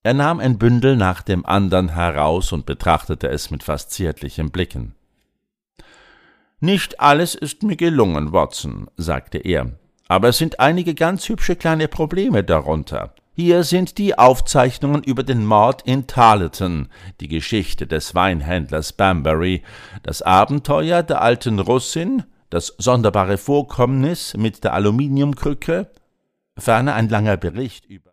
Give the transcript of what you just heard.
Er nahm ein Bündel nach dem andern heraus und betrachtete es mit fast zärtlichen Blicken. »Nicht alles ist mir gelungen, Watson«, sagte er, »aber es sind einige ganz hübsche kleine Probleme darunter. Hier sind die Aufzeichnungen über den Mord in Tarleton, die Geschichte des Weinhändlers Banbury, das Abenteuer der alten Russin, das sonderbare Vorkommnis mit der Aluminiumkrücke, ferner ein langer Bericht über